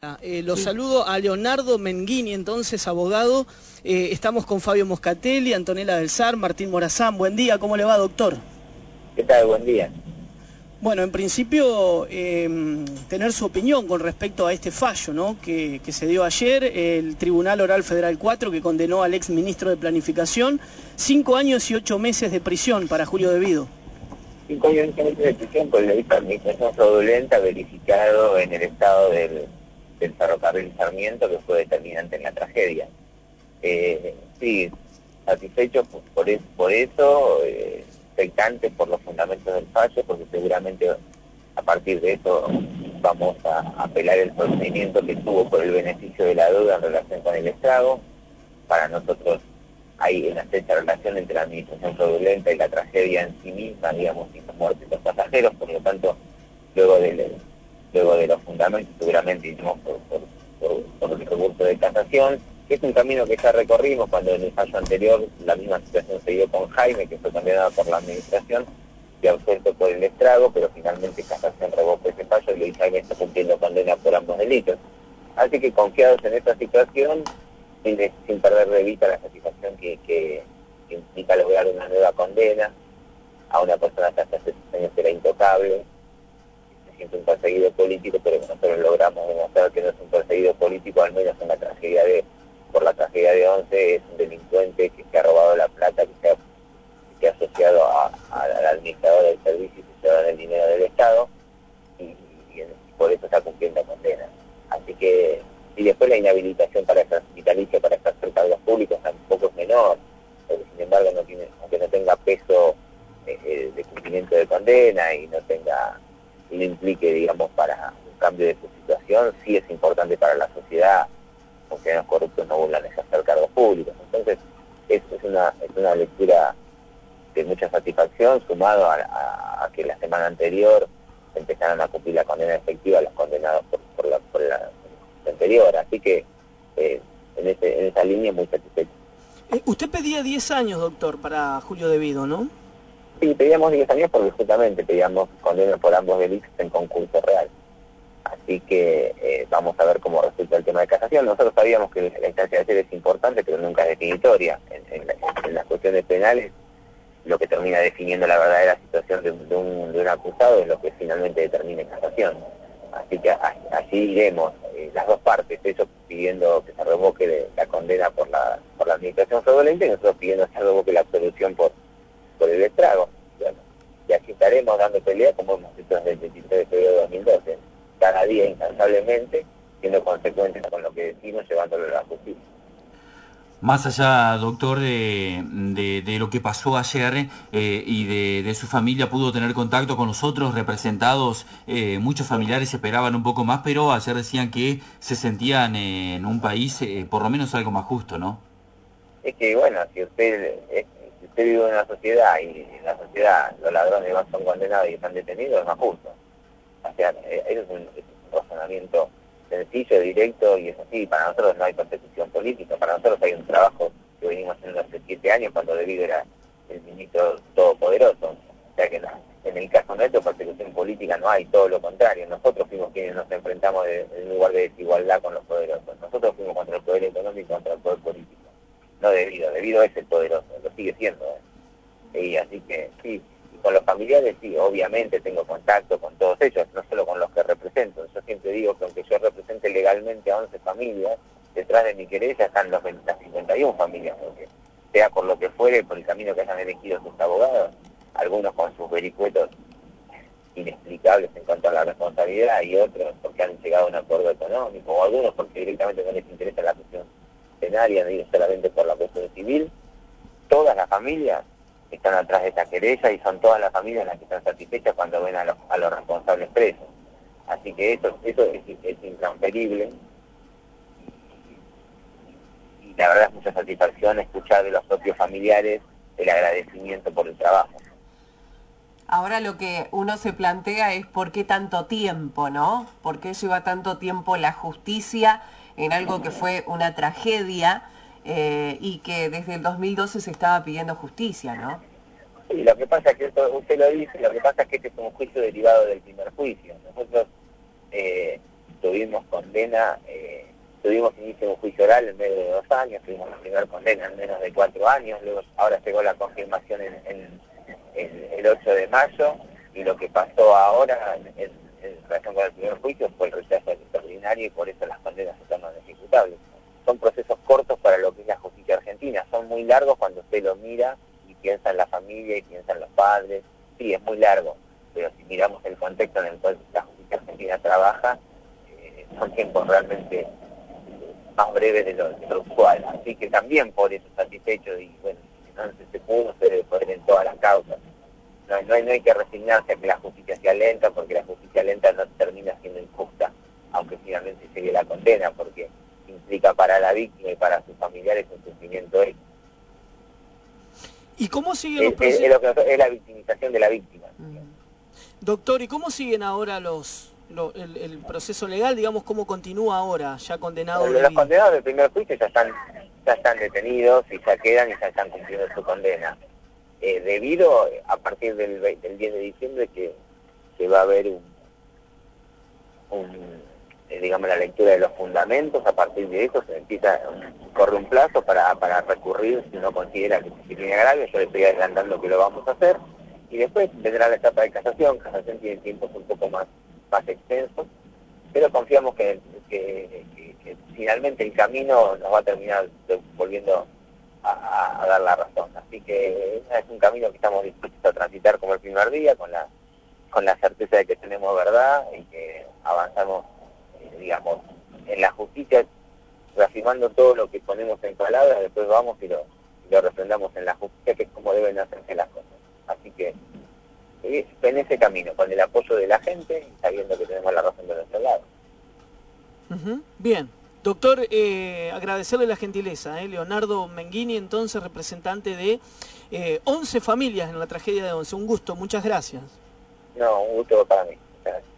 Lo saludo a Leonardo Menghini, entonces, abogado. Estamos con Fabio Moscatelli, Antonella del Sar, Martín Morazán. Buen día, ¿cómo le va, doctor? ¿Qué tal? Buen día. Bueno, en principio, tener su opinión con respecto a este fallo, ¿no?, que se dio ayer, el Tribunal Oral Federal 4, que condenó al ex ministro de Planificación 5 años y 8 meses de prisión para Julio De Vido. 5 años y 8 meses de prisión por la administración fraudulenta verificado en el estado del ferrocarril Sarmiento, que fue determinante en la tragedia. Sí, satisfechos por eso, expectantes por los fundamentos del fallo, porque seguramente a partir de eso vamos a apelar el procedimiento que tuvo por el beneficio de la deuda en relación con el estrago. Para nosotros hay una estrecha relación entre la administración fraudulenta y la tragedia en sí misma, digamos, y las muertes de los pasajeros. Por lo tanto, luego de los fundamentos seguramente iremos por el recurso de casación, que es un camino que ya recorrimos cuando en el fallo anterior la misma situación se dio con Jaime, que fue condenado por la administración y absuelto por el estrago, pero finalmente casación revocó ese fallo y Jaime está cumpliendo condena por ambos delitos. Así que confiados en esta situación, sin perder de vista la satisfacción que implica lograr una nueva condena a una persona que hasta hace 6 años era intocable, se siente un perseguido político, pero que nosotros logramos demostrar que no es un perseguido político, al menos en la tragedia por la tragedia de Once, es un delincuente que se ha robado la plata, que se ha asociado al administrador del servicio y se lleva el dinero del Estado, y por eso está cumpliendo condena. Así que, y después la inhabilitación para vitalicia para ejercer cargos públicos tampoco es menor, porque sin embargo aunque no tenga peso de cumplimiento de condena y no implique, digamos, para un cambio de su situación, sí es importante para la sociedad, porque los corruptos no vuelvan a ejercer cargos públicos. Entonces es una lectura de mucha satisfacción, sumado a que la semana anterior empezaron a cumplir la condena efectiva los condenados por la anterior, así que en esa línea muy satisfecho. Usted pedía 10 años, doctor, para Julio De Vido, ¿no? Sí, pedíamos 10 años porque justamente pedíamos condena por ambos delitos en concurso real. Así que vamos a ver cómo resulta el tema de casación. Nosotros sabíamos que la instancia de ayer es importante, pero nunca es definitoria. En las cuestiones penales, lo que termina definiendo la verdadera situación de un acusado es lo que finalmente determine casación. Así que allí iremos, las dos partes, ellos pidiendo que se revoque la condena por la administración fraudulenta y nosotros pidiendo que se revoque la absolución por el estrago. Bueno, y aquí estaremos dando pelea como hemos hecho desde el 23 de febrero de 2012, cada día incansablemente, siendo consecuentes con lo que decimos, llevándolo a la justicia. Más allá, doctor, de lo que pasó ayer y de su familia, pudo tener contacto con los otros representados. Muchos familiares esperaban un poco más, pero ayer decían que se sentían en un país por lo menos algo más justo, ¿no? Es que, bueno, si usted vive en una sociedad y en la sociedad los ladrones son condenados y están detenidos, es más justo. O sea, eso es un razonamiento sencillo, directo, y es así. Para nosotros no hay persecución política, para nosotros hay un trabajo que venimos haciendo hace 7 años cuando De Vido era el ministro todopoderoso. O sea que en el caso nuestro persecución política no hay, todo lo contrario. Nosotros fuimos quienes nos enfrentamos en un lugar de desigualdad con los poderosos. Nosotros fuimos contra el poder económico y contra el poder político. No De Vido. De Vido es el poderoso, lo sigue siendo. Y así que sí. Con los familiares sí, obviamente tengo contacto con todos ellos, no solo con los que represento. Yo siempre digo que aunque yo represente legalmente a 11 familias, detrás de mi querella están las 51 familias, porque sea por lo que fuere, por el camino que hayan elegido sus abogados, algunos con sus vericuetos inexplicables en cuanto a la responsabilidad y otros porque han llegado a un acuerdo económico, o algunos porque directamente no les interesa la cuestión penal y han ido solamente por la cuestión civil. Todas las familias están atrás de esta querella y son todas las familias las que están satisfechas cuando ven a los responsables presos. Así que eso es intransferible y la verdad es mucha satisfacción escuchar de los propios familiares el agradecimiento por el trabajo. Ahora lo que uno se plantea es por qué tanto tiempo, ¿no? ¿Por qué lleva tanto tiempo la justicia en algo que fue una tragedia? Y que desde el 2012 se estaba pidiendo justicia, ¿no? Sí, lo que pasa es que usted lo dice, lo que pasa es que este es un juicio derivado del primer juicio. Nosotros tuvimos condena, tuvimos inicio de un juicio oral en medio de 2 años, tuvimos la primera condena en menos de 4 años, luego ahora llegó la confirmación el 8 de mayo, y lo que pasó ahora en relación con el primer juicio fue el rechazo extraordinario, y por eso las condenas se tornan ejecutables. Son procesos cortos para lo que es la justicia argentina, son muy largos cuando usted lo mira y piensa en la familia y piensa en los padres. Sí, es muy largo, pero si miramos el contexto en el cual la justicia argentina trabaja, son tiempos realmente más breves de lo usual. Así que también por eso satisfecho, y bueno, si no se pudo, se debe poder en todas las causas. No hay que resignarse a que la justicia sea lenta, porque la justicia lenta no termina siendo injusta, aunque finalmente llegue la condena, porque implica para la víctima y para sus familiares un sufrimiento ético. ¿Y cómo siguen los procesos? Es la victimización de la víctima. Doctor, ¿y cómo siguen ahora el proceso legal? Digamos, ¿cómo continúa ahora, ya condenados? Los condenados del primer juicio ya están detenidos y ya quedan y ya están cumpliendo su condena. Debido a partir del 10 de diciembre que va a haber digamos, la lectura de los fundamentos. A partir de eso corre un plazo para recurrir si uno considera que tiene agravio. Yo le estoy adelantando que lo vamos a hacer, y después vendrá la etapa de casación. Casación tiene tiempos un poco más extensos, pero confiamos que finalmente el camino nos va a terminar volviendo a dar la razón. Así que es un camino que estamos dispuestos a transitar como el primer día, con la certeza de que tenemos verdad y que avanzamos, digamos, en la justicia, reafirmando todo lo que ponemos en palabras. Después vamos y lo refrendamos en la justicia, que es como deben hacerse las cosas. Así que en ese camino, con el apoyo de la gente y sabiendo que tenemos la razón de nuestro lado. Bien. Doctor, agradecerle la gentileza. Leonardo Menghini, entonces representante de 11 familias en la tragedia de Once. Un gusto, muchas gracias. No, un gusto para mí. Gracias.